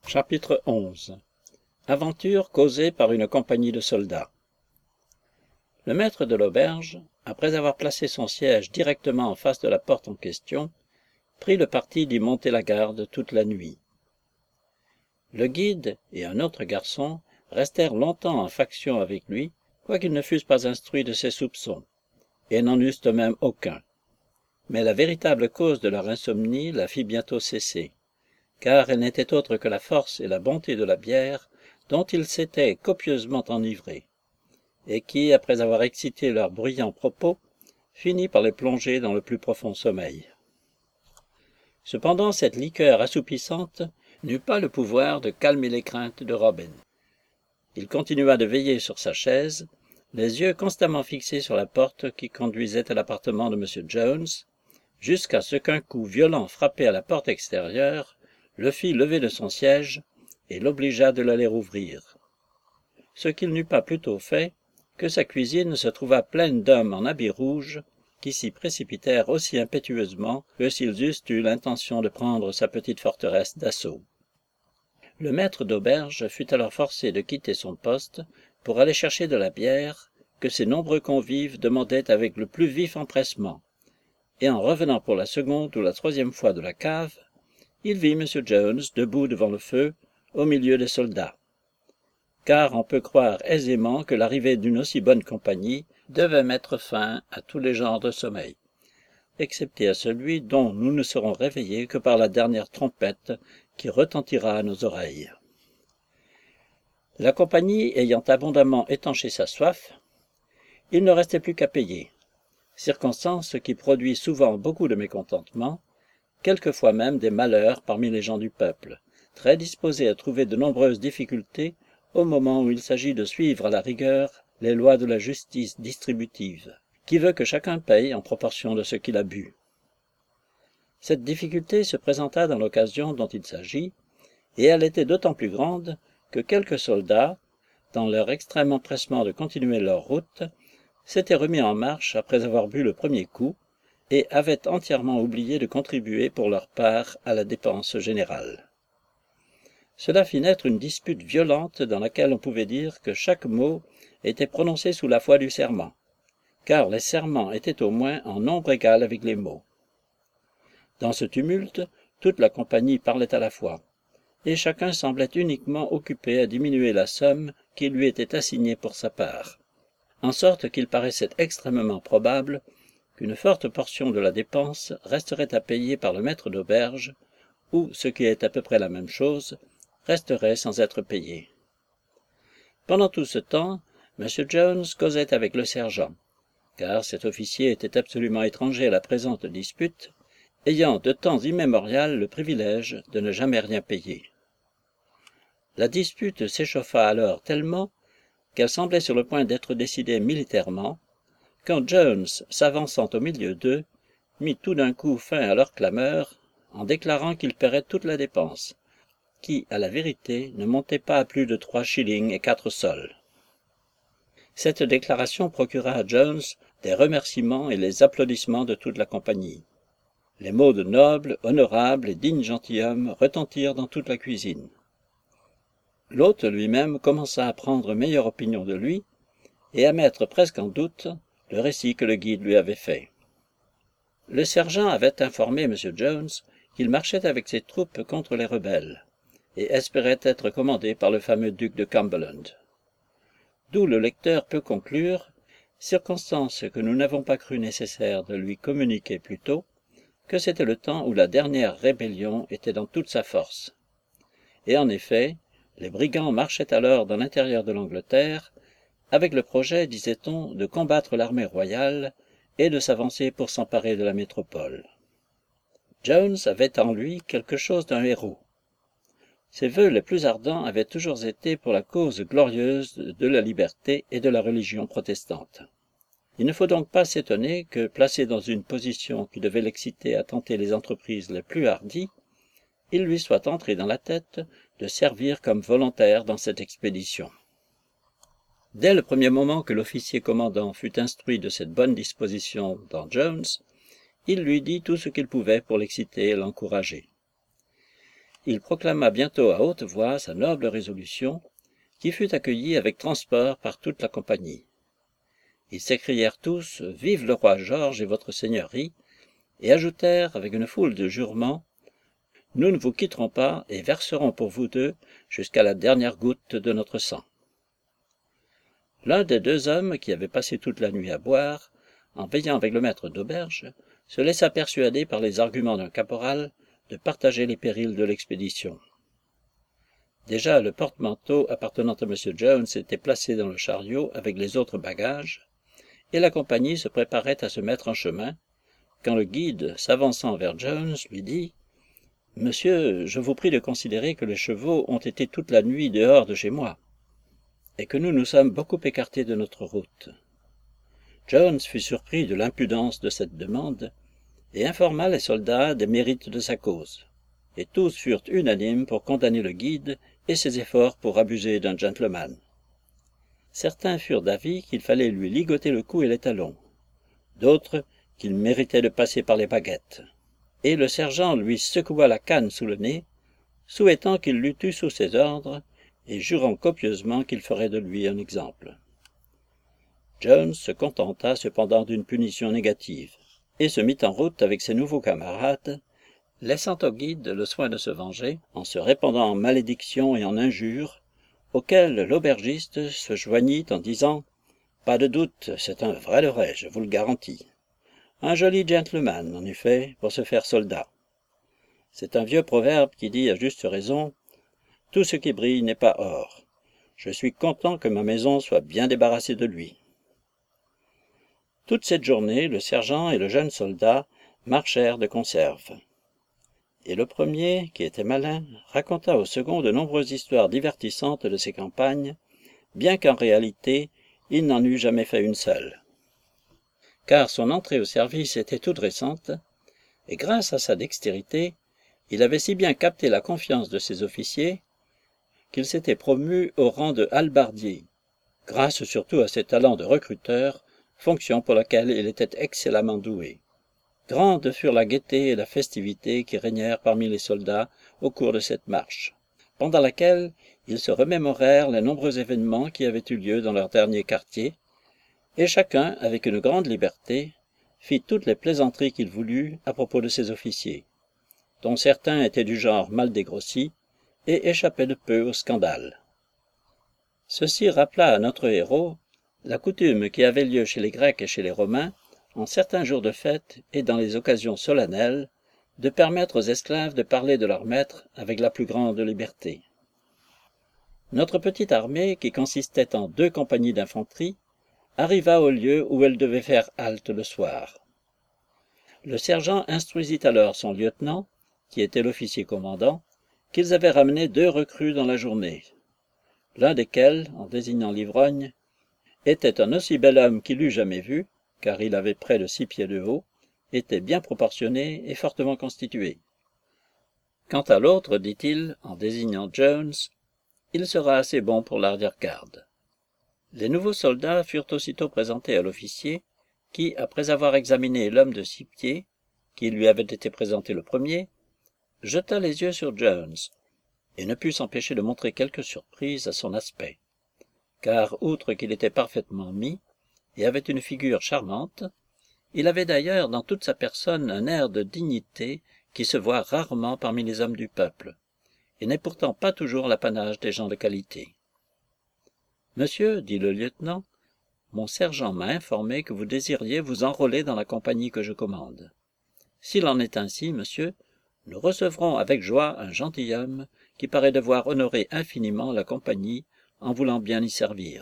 Chapitre 11. Aventure causée par une compagnie de soldats. Le maître de l'auberge, après avoir placé son siège directement en face de la porte en question, prit le parti d'y monter la garde toute la nuit. Le guide et un autre garçon restèrent longtemps en faction avec lui, quoiqu'ils ne fussent pas instruits de ses soupçons, et n'en eussent eux-mêmes aucun. Mais la véritable cause de leur insomnie la fit bientôt cesser, car elle n'était autre que la force et la bonté de la bière dont ils s'étaient copieusement enivrés, et qui, après avoir excité leurs bruyants propos, finit par les plonger dans le plus profond sommeil. Cependant, cette liqueur assoupissante n'eut pas le pouvoir de calmer les craintes de Robin. Il continua de veiller sur sa chaise, les yeux constamment fixés sur la porte qui conduisait à l'appartement de M. Jones, jusqu'à ce qu'un coup violent frappé à la porte extérieure le fit lever de son siège et l'obligea de l'aller ouvrir. Ce qu'il n'eut pas plus tôt fait que sa cuisine se trouva pleine d'hommes en habits rouges qui s'y précipitèrent aussi impétueusement que s'ils eussent eu l'intention de prendre sa petite forteresse d'assaut. Le maître d'auberge fut alors forcé de quitter son poste pour aller chercher de la bière que ses nombreux convives demandaient avec le plus vif empressement, et en revenant pour la seconde ou la troisième fois de la cave, il vit M. Jones debout devant le feu, au milieu des soldats. Car on peut croire aisément que l'arrivée d'une aussi bonne compagnie devait mettre fin à tous les genres de sommeil, excepté à celui dont nous ne serons réveillés que par la dernière trompette qui retentira à nos oreilles. La compagnie ayant abondamment étanché sa soif, il ne restait plus qu'à payer, circonstance qui produit souvent beaucoup de mécontentement, quelquefois même des malheurs parmi les gens du peuple, très disposés à trouver de nombreuses difficultés au moment où il s'agit de suivre à la rigueur les lois de la justice distributive, qui veut que chacun paye en proportion de ce qu'il a bu. Cette difficulté se présenta dans l'occasion dont il s'agit, et elle était d'autant plus grande que quelques soldats, dans leur extrême empressement de continuer leur route, s'étaient remis en marche après avoir bu le premier coup, et avaient entièrement oublié de contribuer pour leur part à la dépense générale. Cela fit naître une dispute violente dans laquelle on pouvait dire que chaque mot était prononcé sous la foi du serment, car les serments étaient au moins en nombre égal avec les mots. Dans ce tumulte, toute la compagnie parlait à la fois, et chacun semblait uniquement occupé à diminuer la somme qui lui était assignée pour sa part, en sorte qu'il paraissait extrêmement probable qu'une forte portion de la dépense resterait à payer par le maître d'auberge, ou, ce qui est à peu près la même chose, resterait sans être payé. Pendant tout ce temps, M. Jones causait avec le sergent, car cet officier était absolument étranger à la présente dispute, ayant de temps immémorial le privilège de ne jamais rien payer. La dispute s'échauffa alors tellement qu'elle semblait sur le point d'être décidée militairement, quand Jones, s'avançant au milieu d'eux, mit tout d'un coup fin à leur clameur en déclarant qu'il paierait toute la dépense, qui, à la vérité, ne montait pas à plus de 3 shillings et 4 sols. Cette déclaration procura à Jones des remerciements et les applaudissements de toute la compagnie. Les mots de noble, honorable et digne gentilhomme retentirent dans toute la cuisine. L'hôte lui-même commença à prendre meilleure opinion de lui et à mettre presque en doute le récit que le guide lui avait fait. Le sergent avait informé M. Jones qu'il marchait avec ses troupes contre les rebelles, et espérait être commandé par le fameux duc de Cumberland. D'où le lecteur peut conclure, circonstance que nous n'avons pas cru nécessaire de lui communiquer plus tôt, que c'était le temps où la dernière rébellion était dans toute sa force. Et en effet, les brigands marchaient alors dans l'intérieur de l'Angleterre, avec le projet, disait-on, de combattre l'armée royale et de s'avancer pour s'emparer de la métropole. Jones avait en lui quelque chose d'un héros. Ses vœux les plus ardents avaient toujours été pour la cause glorieuse de la liberté et de la religion protestante. Il ne faut donc pas s'étonner que, placé dans une position qui devait l'exciter à tenter les entreprises les plus hardies, il lui soit entré dans la tête de servir comme volontaire dans cette expédition. Dès le premier moment que l'officier commandant fut instruit de cette bonne disposition dans Jones, il lui dit tout ce qu'il pouvait pour l'exciter et l'encourager. il proclama bientôt à haute voix sa noble résolution, qui fut accueillie avec transport par toute la compagnie. Ils s'écrièrent tous « Vive le roi George et votre seigneurie » et ajoutèrent avec une foule de jurements « Nous ne vous quitterons pas et verserons pour vous deux jusqu'à la dernière goutte de notre sang. » L'un des deux hommes qui avaient passé toute la nuit à boire, en veillant avec le maître d'auberge, se laissa persuader par les arguments d'un caporal de partager les périls de l'expédition. Déjà le porte-manteau appartenant à M. Jones était placé dans le chariot avec les autres bagages, et la compagnie se préparait à se mettre en chemin, quand le guide, s'avançant vers Jones, lui dit « Monsieur, je vous prie de considérer que les chevaux ont été toute la nuit dehors de chez moi, et que nous nous sommes beaucoup écartés de notre route. » Jones fut surpris de l'impudence de cette demande, et informa les soldats des mérites de sa cause, et tous furent unanimes pour condamner le guide et ses efforts pour abuser d'un gentleman. Certains furent d'avis qu'il fallait lui ligoter le cou et les talons, d'autres qu'il méritait de passer par les baguettes, et le sergent lui secoua la canne sous le nez, souhaitant qu'il l'eût eu sous ses ordres, et jurant copieusement qu'il ferait de lui un exemple. Jones se contenta cependant d'une punition négative, et se mit en route avec ses nouveaux camarades, laissant au guide le soin de se venger, en se répandant en malédictions et en injures, auxquelles l'aubergiste se joignit en disant « Pas de doute, c'est un vrai leurret, je vous le garantis. Un joli gentleman, en effet, pour se faire soldat. C'est un vieux proverbe qui dit à juste raison « Tout ce qui brille n'est pas or. Je suis content que ma maison soit bien débarrassée de lui. » Toute cette journée, le sergent et le jeune soldat marchèrent de conserve. Et le premier, qui était malin, raconta au second de nombreuses histoires divertissantes de ses campagnes, bien qu'en réalité, il n'en eût jamais fait une seule. Car son entrée au service était toute récente, et grâce à sa dextérité, il avait si bien capté la confiance de ses officiers qu'il s'était promu au rang de hallebardier, grâce surtout à ses talents de recruteur, fonction pour laquelle il était excellemment doué. Grandes furent la gaieté et la festivité qui régnèrent parmi les soldats au cours de cette marche, pendant laquelle ils se remémorèrent les nombreux événements qui avaient eu lieu dans leur dernier quartier, et chacun, avec une grande liberté, fit toutes les plaisanteries qu'il voulut à propos de ses officiers, dont certains étaient du genre mal dégrossis et échappaient de peu au scandale. Ceci rappela à notre héros la coutume qui avait lieu chez les Grecs et chez les Romains, en certains jours de fête et dans les occasions solennelles, de permettre aux esclaves de parler de leur maître avec la plus grande liberté. Notre petite armée, qui consistait en 2 compagnies d'infanterie, arriva au lieu où elle devait faire halte le soir. Le sergent instruisit alors son lieutenant, qui était l'officier commandant, qu'ils avaient ramené 2 recrues dans la journée, l'un desquels, en désignant l'ivrogne, était un aussi bel homme qu'il eût jamais vu, car il avait près de 6 pieds de haut, était bien proportionné et fortement constitué. Quant à l'autre, dit-il, en désignant Jones, il sera assez bon pour l'arrière-garde. Les nouveaux soldats furent aussitôt présentés à l'officier, qui, après avoir examiné l'homme de 6 pieds, qui lui avait été présenté le premier, jeta les yeux sur Jones, et ne put s'empêcher de montrer quelque surprise à son aspect, car, outre qu'il était parfaitement mis, et avait une figure charmante, il avait d'ailleurs dans toute sa personne un air de dignité qui se voit rarement parmi les hommes du peuple, et n'est pourtant pas toujours l'apanage des gens de qualité. « Monsieur, dit le lieutenant, mon sergent m'a informé que vous désiriez vous enrôler dans la compagnie que je commande. S'il en est ainsi, monsieur, nous recevrons avec joie un gentilhomme qui paraît devoir honorer infiniment la compagnie en voulant bien y servir. »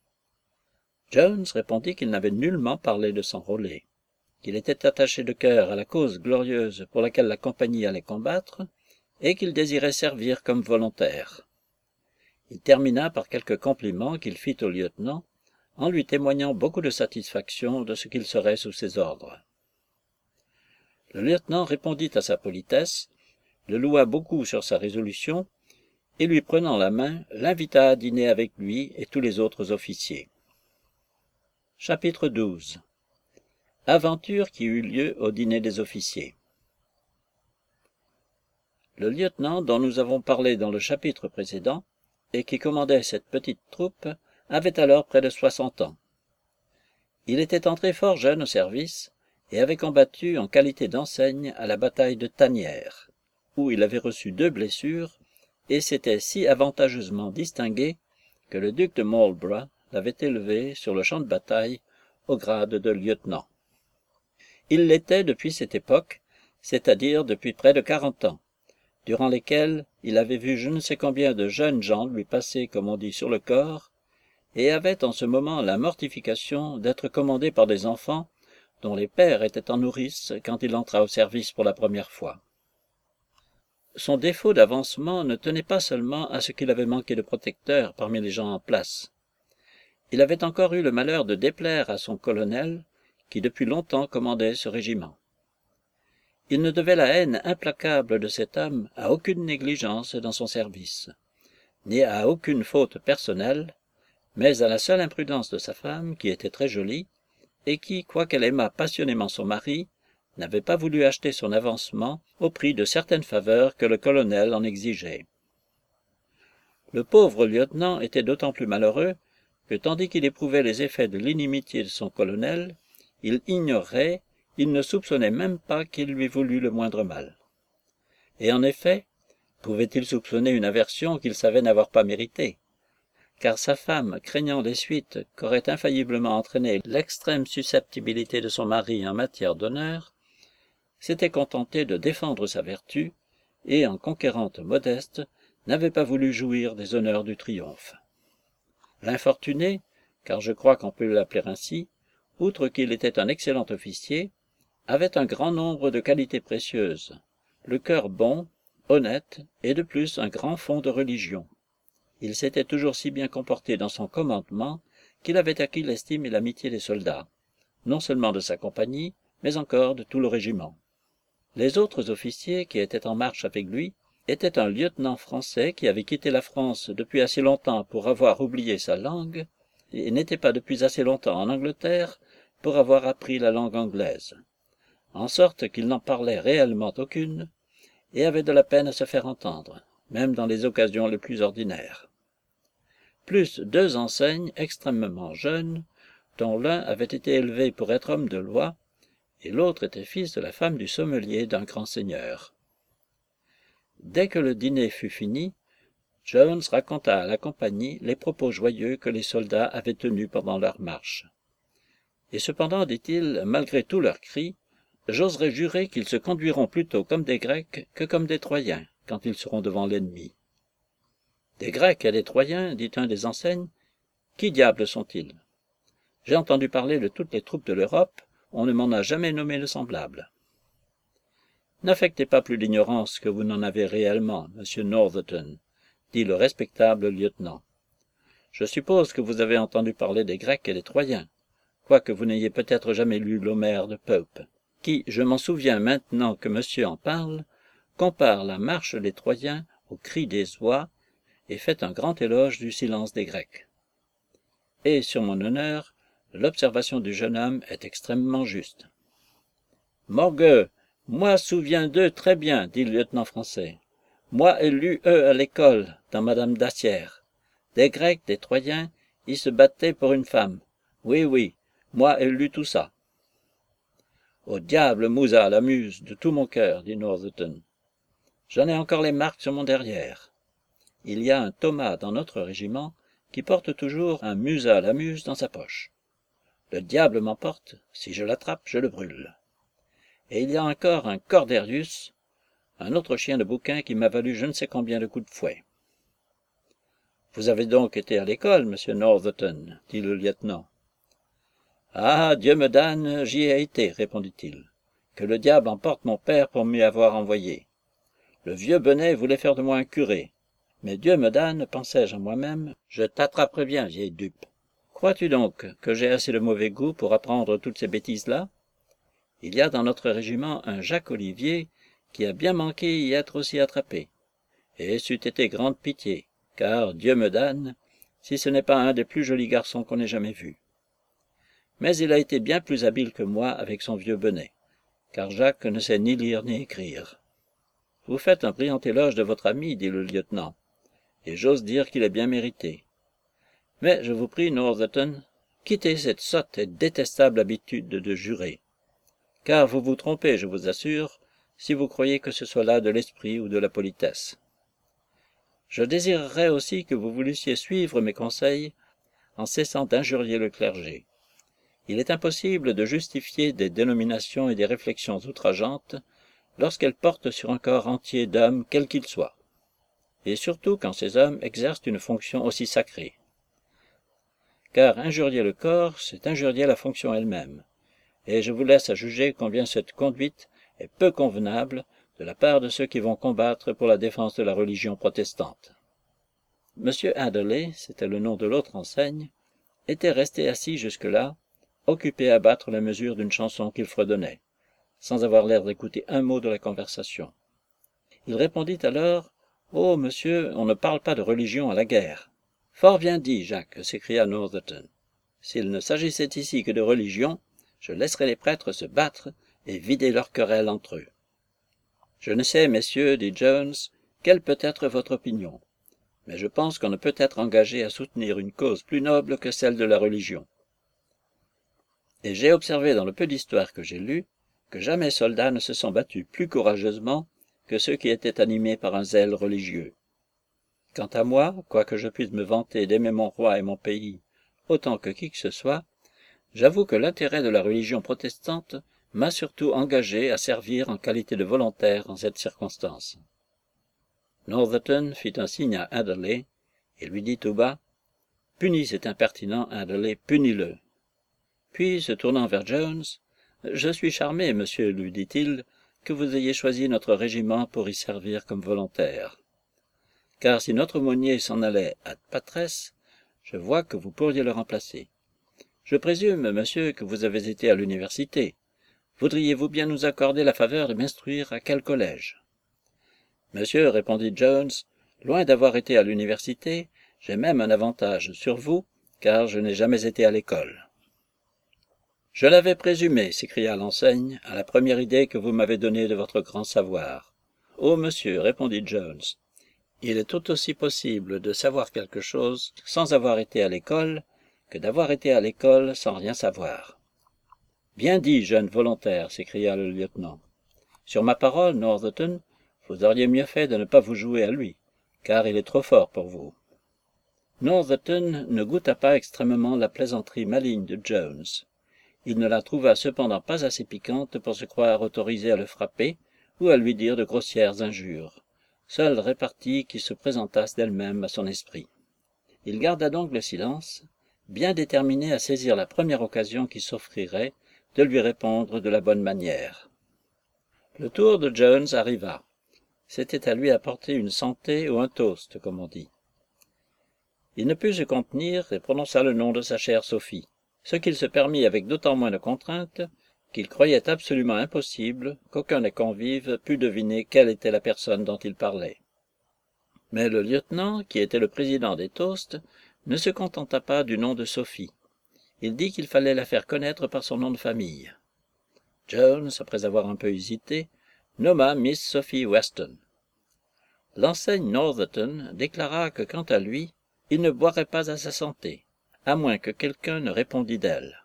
Jones répondit qu'il n'avait nullement parlé de s'enrôler, qu'il était attaché de cœur à la cause glorieuse pour laquelle la compagnie allait combattre, et qu'il désirait servir comme volontaire. Il termina par quelques compliments qu'il fit au lieutenant, en lui témoignant beaucoup de satisfaction de ce qu'il serait sous ses ordres. Le lieutenant répondit à sa politesse, le loua beaucoup sur sa résolution, et lui prenant la main, l'invita à dîner avec lui et tous les autres officiers. Chapitre 12. Aventure qui eut lieu au dîner des officiers. Le lieutenant dont nous avons parlé dans le chapitre précédent, et qui commandait cette petite troupe, avait alors près de 60 ans. Il était entré fort jeune au service, et avait combattu en qualité d'enseigne à la bataille de Tanière, où il avait reçu 2 blessures, et s'était si avantageusement distingué que le duc de Marlborough l'avait élevé sur le champ de bataille au grade de lieutenant. Il l'était depuis cette époque, c'est-à-dire depuis près de 40 ans, durant lesquels il avait vu je ne sais combien de jeunes gens lui passer, comme on dit, sur le corps, et avait en ce moment la mortification d'être commandé par des enfants dont les pères étaient en nourrice quand il entra au service pour la première fois. Son défaut d'avancement ne tenait pas seulement à ce qu'il avait manqué de protecteurs parmi les gens en place. Il avait encore eu le malheur de déplaire à son colonel, qui depuis longtemps commandait ce régiment. Il ne devait la haine implacable de cet homme à aucune négligence dans son service, ni à aucune faute personnelle, mais à la seule imprudence de sa femme, qui était très jolie, et qui, quoiqu'elle aimât passionnément son mari, n'avait pas voulu acheter son avancement au prix de certaines faveurs que le colonel en exigeait. Le pauvre lieutenant était d'autant plus malheureux que tandis qu'il éprouvait les effets de l'inimitié de son colonel, il ignorait, il ne soupçonnait même pas qu'il lui voulût le moindre mal. Et en effet, pouvait-il soupçonner une aversion qu'il savait n'avoir pas méritée? Car sa femme, craignant les suites qu'aurait infailliblement entraîné l'extrême susceptibilité de son mari en matière d'honneur, s'était contentée de défendre sa vertu, et, en conquérante modeste, n'avait pas voulu jouir des honneurs du triomphe. L'infortuné, car je crois qu'on peut l'appeler ainsi, outre qu'il était un excellent officier, avait un grand nombre de qualités précieuses, le cœur bon, honnête, et de plus un grand fond de religion. Il s'était toujours si bien comporté dans son commandement qu'il avait acquis l'estime et l'amitié des soldats, non seulement de sa compagnie, mais encore de tout le régiment. Les autres officiers qui étaient en marche avec lui étaient un lieutenant français qui avait quitté la France depuis assez longtemps pour avoir oublié sa langue, et n'était pas depuis assez longtemps en Angleterre pour avoir appris la langue anglaise, en sorte qu'il n'en parlait réellement aucune, et avait de la peine à se faire entendre, même dans les occasions les plus ordinaires. Plus 2 enseignes extrêmement jeunes, dont l'un avait été élevé pour être homme de loi, et l'autre était fils de la femme du sommelier d'un grand seigneur. Dès que le dîner fut fini, Jones raconta à la compagnie les propos joyeux que les soldats avaient tenus pendant leur marche. Et cependant, dit-il, malgré tous leurs cris, j'oserais jurer qu'ils se conduiront plutôt comme des Grecs que comme des Troyens, quand ils seront devant l'ennemi. Des Grecs et des Troyens, dit un des enseignes, qui diable sont-ils? J'ai entendu parler de toutes les troupes de l'Europe, on ne m'en a jamais nommé de semblable. N'affectez pas plus d'ignorance que vous n'en avez réellement, monsieur Northerton, dit le respectable lieutenant. Je suppose que vous avez entendu parler des Grecs et des Troyens, quoique vous n'ayez peut-être jamais lu l'Homère de Pope, qui, je m'en souviens maintenant que monsieur en parle, compare la marche des Troyens au cri des oies et fait un grand éloge du silence des Grecs. Et, sur mon honneur, l'observation du jeune homme est extrêmement juste. Morgueux, moi souviens d'eux très bien, dit le lieutenant français. Moi ai lu eux à l'école, dans Madame Dacière. Des Grecs, des Troyens, ils se battaient pour une femme. Oui, oui, moi ai lu tout ça. Au diable, Mousa, la muse, de tout mon cœur, dit Northerton. J'en ai encore les marques sur mon derrière. Il y a un Thomas dans notre régiment qui porte toujours un Musa la muse dans sa poche. Le diable m'emporte, si je l'attrape, je le brûle. Et il y a encore un Corderius, un autre chien de bouquin qui m'a valu je ne sais combien de coups de fouet. Vous avez donc été à l'école, monsieur Northerton, dit le lieutenant. Ah, Dieu me damne, j'y ai été, répondit-il. Que le diable emporte mon père pour m'y avoir envoyé. Le vieux Benet voulait faire de moi un curé. Mais Dieu me damne, pensai-je en moi-même, je t'attraperai bien, vieille dupe. Crois-tu donc que j'ai assez de mauvais goût pour apprendre toutes ces bêtises-là? Il y a dans notre régiment un Jacques Olivier qui a bien manqué y être aussi attrapé. Et c'eût été grande pitié, car, Dieu me damne, si ce n'est pas un des plus jolis garçons qu'on ait jamais vus. Mais il a été bien plus habile que moi avec son vieux Benet, car Jacques ne sait ni lire ni écrire. Vous faites un brillant éloge de votre ami, dit le lieutenant, et j'ose dire qu'il est bien mérité. Mais je vous prie, Northerton, quittez cette sotte et détestable habitude de jurer. Car vous vous trompez, je vous assure, si vous croyez que ce soit là de l'esprit ou de la politesse. Je désirerais aussi que vous voulussiez suivre mes conseils en cessant d'injurier le clergé. Il est impossible de justifier des dénominations et des réflexions outrageantes lorsqu'elles portent sur un corps entier d'hommes, quels qu'ils soient, et surtout quand ces hommes exercent une fonction aussi sacrée. Car injurier le corps, c'est injurier la fonction elle-même, et je vous laisse à juger combien cette conduite est peu convenable de la part de ceux qui vont combattre pour la défense de la religion protestante. M. Adderley, c'était le nom de l'autre enseigne, était resté assis jusque-là, occupé à battre la mesure d'une chanson qu'il fredonnait, sans avoir l'air d'écouter un mot de la conversation. Il répondit alors « Oh, monsieur, on ne parle pas de religion à la guerre. »« Fort bien dit, Jacques, s'écria Northerton. S'il ne s'agissait ici que de religion, je laisserais les prêtres se battre et vider leurs querelles entre eux. »« Je ne sais, messieurs, dit Jones, quelle peut être votre opinion, mais je pense qu'on ne peut être engagé à soutenir une cause plus noble que celle de la religion. Et j'ai observé dans le peu d'histoire que j'ai lu, que jamais soldats ne se sont battus plus courageusement que ceux qui étaient animés par un zèle religieux. Quant à moi, quoique je puisse me vanter d'aimer mon roi et mon pays autant que qui que ce soit, j'avoue que l'intérêt de la religion protestante m'a surtout engagé à servir en qualité de volontaire en cette circonstance. Northerton fit un signe à Adderley et lui dit tout bas « Punis cet impertinent, Adderley, punis-le. » Puis, se tournant vers Jones, « Je suis charmé, monsieur, lui dit-il, que vous ayez choisi notre régiment pour y servir comme volontaire. Car si notre aumônier s'en allait à Patresse, je vois que vous pourriez le remplacer. Je présume, monsieur, que vous avez été à l'université. Voudriez-vous bien nous accorder la faveur de m'instruire à quel collège? » Monsieur, répondit Jones, loin d'avoir été à l'université, j'ai même un avantage sur vous, car je n'ai jamais été à l'école. Je l'avais présumé, s'écria l'enseigne, à la première idée que vous m'avez donnée de votre grand savoir. Oh, monsieur, répondit Jones, il est tout aussi possible de savoir quelque chose sans avoir été à l'école que d'avoir été à l'école sans rien savoir. Bien dit, jeune volontaire, s'écria le lieutenant. Sur ma parole, Northerton, vous auriez mieux fait de ne pas vous jouer à lui, car il est trop fort pour vous. Northerton ne goûta pas extrêmement la plaisanterie maligne de Jones. Il ne la trouva cependant pas assez piquante pour se croire autorisé à le frapper ou à lui dire de grossières injures, seule répartie qui se présentasse d'elle-même à son esprit. Il garda donc le silence, bien déterminé à saisir la première occasion qui s'offrirait de lui répondre de la bonne manière. Le tour de Jones arriva. C'était à lui apporter une santé ou un toast, comme on dit. Il ne put se contenir et prononça le nom de sa chère Sophie, ce qu'il se permit avec d'autant moins de contrainte qu'il croyait absolument impossible qu'aucun des convives pût deviner quelle était la personne dont il parlait. Mais le lieutenant, qui était le président des toasts, ne se contenta pas du nom de Sophie. Il dit qu'il fallait la faire connaître par son nom de famille. Jones, après avoir un peu hésité, nomma Miss Sophie Weston. L'enseigne Northerton déclara que, quant à lui, il ne boirait pas à sa santé, à moins que quelqu'un ne répondît d'elle.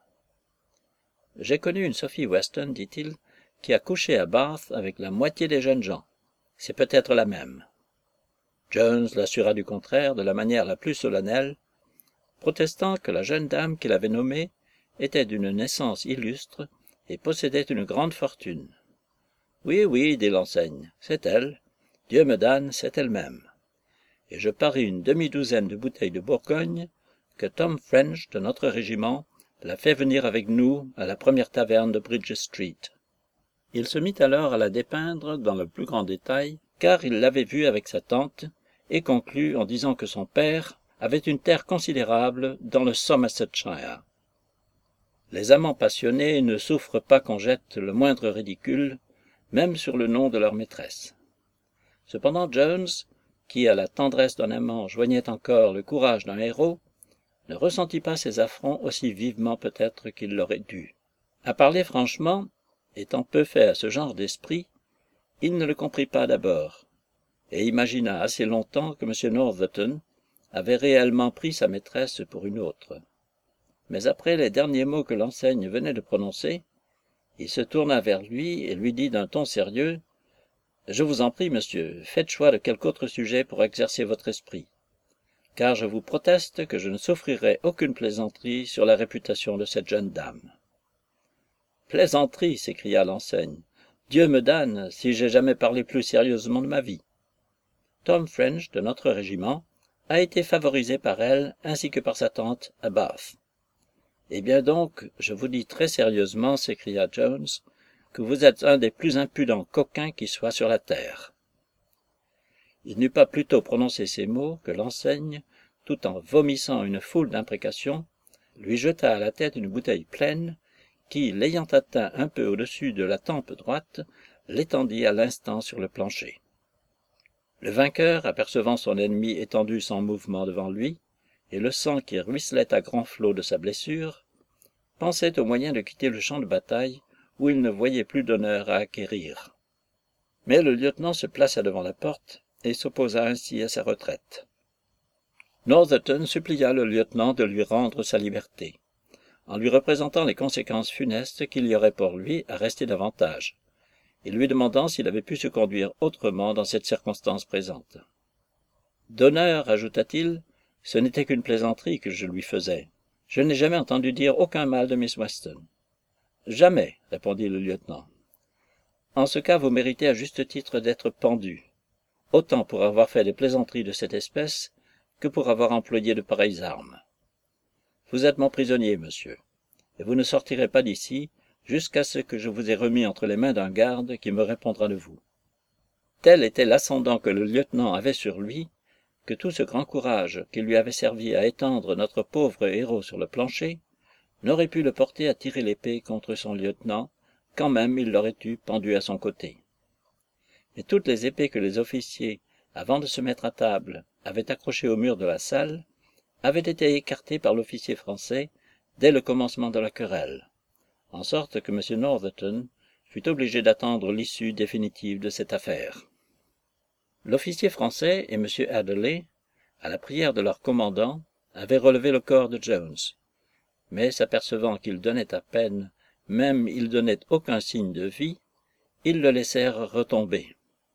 « J'ai connu une Sophie Weston, dit-il, qui a couché à Bath avec la moitié des jeunes gens. C'est peut-être la même. » Jones l'assura du contraire de la manière la plus solennelle, protestant que la jeune dame qu'il avait nommée était d'une naissance illustre et possédait une grande fortune. « Oui, oui, dit l'enseigne, c'est elle. Dieu me donne, c'est elle-même. Et je parie une demi-douzaine de bouteilles de Bourgogne que Tom French de notre régiment l'a fait venir avec nous à la première taverne de Bridge Street. » Il se mit alors à la dépeindre dans le plus grand détail, car il l'avait vue avec sa tante, et conclut en disant que son père avait une terre considérable dans le Somersetshire. Les amants passionnés ne souffrent pas qu'on jette le moindre ridicule, même sur le nom de leur maîtresse. Cependant Jones, qui à la tendresse d'un amant joignait encore le courage d'un héros, ne ressentit pas ces affronts aussi vivement peut-être qu'il l'aurait dû. À parler franchement, étant peu fait à ce genre d'esprit, Il ne le comprit pas d'abord, et imagina assez longtemps que M. Northerton avait réellement pris sa maîtresse pour une autre. Mais après les derniers mots que l'enseigne venait de prononcer, il se tourna vers lui et lui dit d'un ton sérieux « Je vous en prie, monsieur, faites choix de quelque autre sujet pour exercer votre esprit, car je vous proteste que je ne souffrirai aucune plaisanterie sur la réputation de cette jeune dame. » « Plaisanterie !» s'écria l'enseigne. « Dieu me damne si j'ai jamais parlé plus sérieusement de ma vie. Tom French, de notre régiment, a été favorisé par elle ainsi que par sa tante à Bath. »« Eh bien donc, je vous dis très sérieusement, s'écria Jones, que vous êtes un des plus impudents coquins qui soient sur la terre. » Il n'eut pas plus tôt prononcé ces mots que l'enseigne, tout en vomissant une foule d'imprécations, lui jeta à la tête une bouteille pleine, qui, l'ayant atteint un peu au-dessus de la tempe droite, l'étendit à l'instant sur le plancher. Le vainqueur, apercevant son ennemi étendu sans mouvement devant lui, et le sang qui ruisselait à grands flots de sa blessure, pensait au moyen de quitter le champ de bataille où il ne voyait plus d'honneur à acquérir. Mais le lieutenant se plaça devant la porte et s'opposa ainsi à sa retraite. Northerton supplia le lieutenant de lui rendre sa liberté, en lui représentant les conséquences funestes qu'il y aurait pour lui à rester davantage, et lui demandant s'il avait pu se conduire autrement dans cette circonstance présente. « D'honneur, ajouta-t-il, ce n'était qu'une plaisanterie que je lui faisais. Je n'ai jamais entendu dire aucun mal de Miss Weston. »« Jamais, répondit le lieutenant. En ce cas, vous méritez à juste titre d'être pendu, autant pour avoir fait des plaisanteries de cette espèce que pour avoir employé de pareilles armes. Vous êtes mon prisonnier, monsieur, et vous ne sortirez pas d'ici jusqu'à ce que je vous ai remis entre les mains d'un garde qui me répondra de vous. » Tel était l'ascendant que le lieutenant avait sur lui, que tout ce grand courage qui lui avait servi à étendre notre pauvre héros sur le plancher n'aurait pu le porter à tirer l'épée contre son lieutenant, quand même il l'aurait eu pendu à son côté. Et toutes les épées que les officiers, avant de se mettre à table, avaient accrochées au mur de la salle, avaient été écartées par l'officier français dès le commencement de la querelle, en sorte que M. Northerton fut obligé d'attendre l'issue définitive de cette affaire. L'officier français et M. Adderley, à la prière de leur commandant, avaient relevé le corps de Jones, mais s'apercevant qu'il donnait à peine, même il donnait aucun signe de vie, ils le laissèrent retomber.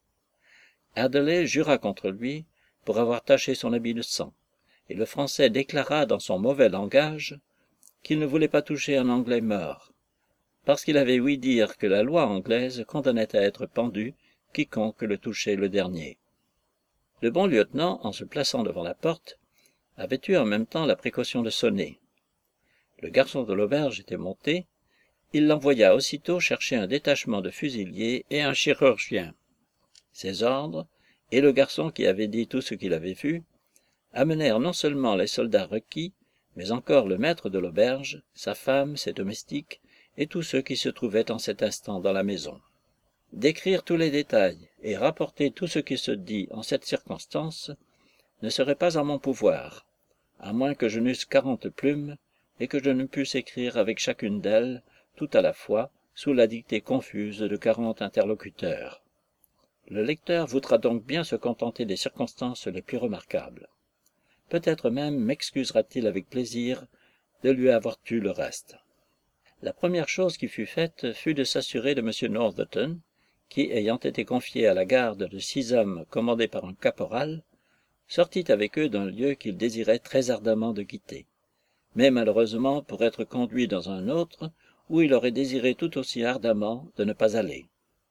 Adderley jura contre lui pour avoir taché son habit de sang, et le Français déclara dans son mauvais langage qu'il ne voulait pas toucher un Anglais mort, parce qu'il avait ouï dire que la loi anglaise condamnait à être pendu quiconque le touchait le dernier. Le bon lieutenant, en se plaçant devant la porte, avait eu en même temps la précaution de sonner. Le garçon de l'auberge était monté, il l'envoya aussitôt chercher un détachement de fusiliers et un chirurgien. Ses ordres, et le garçon qui avait dit tout ce qu'il avait vu, amenèrent non seulement les soldats requis, mais encore le maître de l'auberge, sa femme, ses domestiques, et tous ceux qui se trouvaient en cet instant dans la maison. Décrire tous les détails et rapporter tout ce qui se dit en cette circonstance ne serait pas en mon pouvoir, à moins que je n'eusse 40 plumes et que je ne pusse écrire avec chacune d'elles, tout à la fois, sous la dictée confuse de 40 interlocuteurs. Le lecteur voudra donc bien se contenter des circonstances les plus remarquables. Peut-être même m'excusera-t-il avec plaisir de lui avoir tu le reste. La première chose qui fut faite fut de s'assurer de M. Northerton, qui, ayant été confié à la garde de 6 hommes commandés par un caporal, sortit avec eux d'un lieu qu'il désirait très ardemment de quitter, mais malheureusement pour être conduit dans un autre où il aurait désiré tout aussi ardemment de ne pas aller.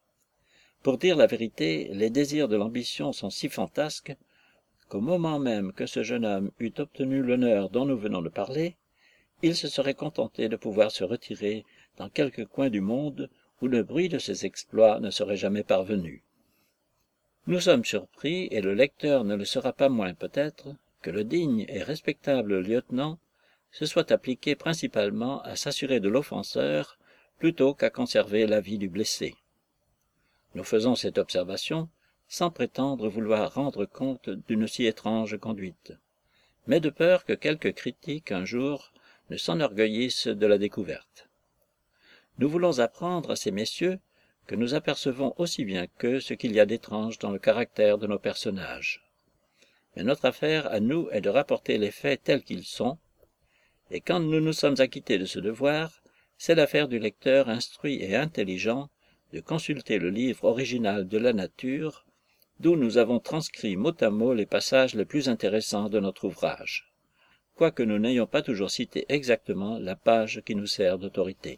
Pour dire la vérité, les désirs de l'ambition sont si fantasques qu'au moment même que ce jeune homme eut obtenu l'honneur dont nous venons de parler, il se serait contenté de pouvoir se retirer dans quelque coin du monde où le bruit de ses exploits ne serait jamais parvenu. Nous sommes surpris, et le lecteur ne le sera pas moins peut-être, que le digne et respectable lieutenant se soit appliqué principalement à s'assurer de l'offenseur plutôt qu'à conserver la vie du blessé. Nous faisons cette observation sans prétendre vouloir rendre compte d'une si étrange conduite, mais de peur que quelque critique un jour ne s'enorgueillisse de la découverte. Nous voulons apprendre à ces messieurs que nous apercevons aussi bien qu'eux ce qu'il y a d'étrange dans le caractère de nos personnages. Mais notre affaire à nous est de rapporter les faits tels qu'ils sont, et quand nous nous sommes acquittés de ce devoir, c'est l'affaire du lecteur instruit et intelligent de consulter le livre original de la nature, d'où nous avons transcrit mot à mot les passages les plus intéressants de notre ouvrage, quoique nous n'ayons pas toujours cité exactement la page qui nous sert d'autorité.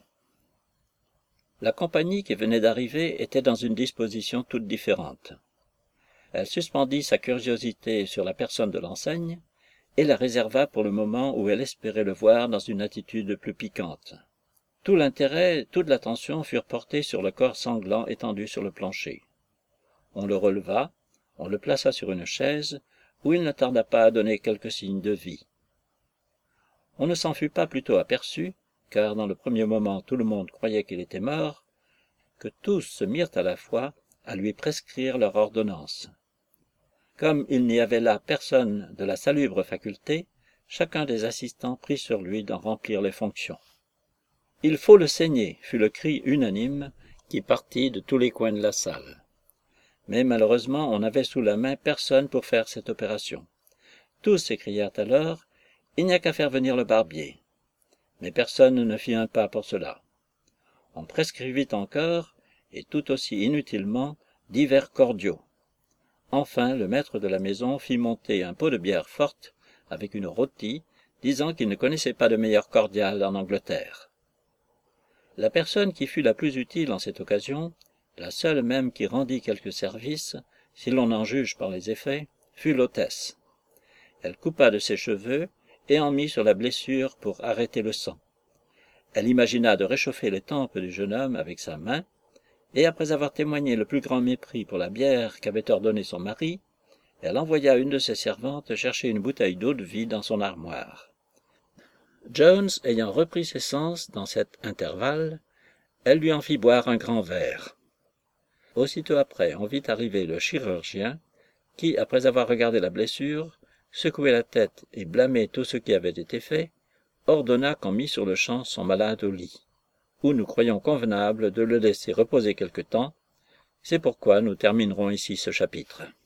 La compagnie qui venait d'arriver était dans une disposition toute différente. Elle suspendit sa curiosité sur la personne de l'enseigne et la réserva pour le moment où elle espérait le voir dans une attitude plus piquante. Tout l'intérêt, toute l'attention furent portés sur le corps sanglant étendu sur le plancher. On le releva, on le plaça sur une chaise, où il ne tarda pas à donner quelques signes de vie. On ne s'en fut pas plutôt aperçu, car dans le premier moment tout le monde croyait qu'il était mort, que tous se mirent à la fois à lui prescrire leur ordonnance. Comme il n'y avait là personne de la salubre faculté, chacun des assistants prit sur lui d'en remplir les fonctions. « Il faut le saigner » fut le cri unanime qui partit de tous les coins de la salle. Mais malheureusement on n'avait sous la main personne pour faire cette opération. Tous s'écrièrent alors « Il n'y a qu'à faire venir le barbier ». Mais personne ne fit un pas pour cela. On prescrivit encore, et tout aussi inutilement, divers cordiaux. Enfin, le maître de la maison fit monter un pot de bière forte avec une rôtie, disant qu'il ne connaissait pas de meilleur cordial en Angleterre. La personne qui fut la plus utile en cette occasion, la seule même qui rendit quelque service, si l'on en juge par les effets, fut l'hôtesse. Elle coupa de ses cheveux et en mit sur la blessure pour arrêter le sang. Elle imagina de réchauffer les tempes du jeune homme avec sa main, et après avoir témoigné le plus grand mépris pour la bière qu'avait ordonné son mari, elle envoya une de ses servantes chercher une bouteille d'eau-de-vie dans son armoire. Jones ayant repris ses sens dans cet intervalle, elle lui en fit boire un grand verre. Aussitôt après, on vit arriver le chirurgien, qui, après avoir regardé la blessure, secoué la tête et blâmé tout ce qui avait été fait, ordonna qu'on mît sur le champ son malade au lit, où nous croyons convenable de le laisser reposer quelque temps. C'est pourquoi nous terminerons ici ce chapitre.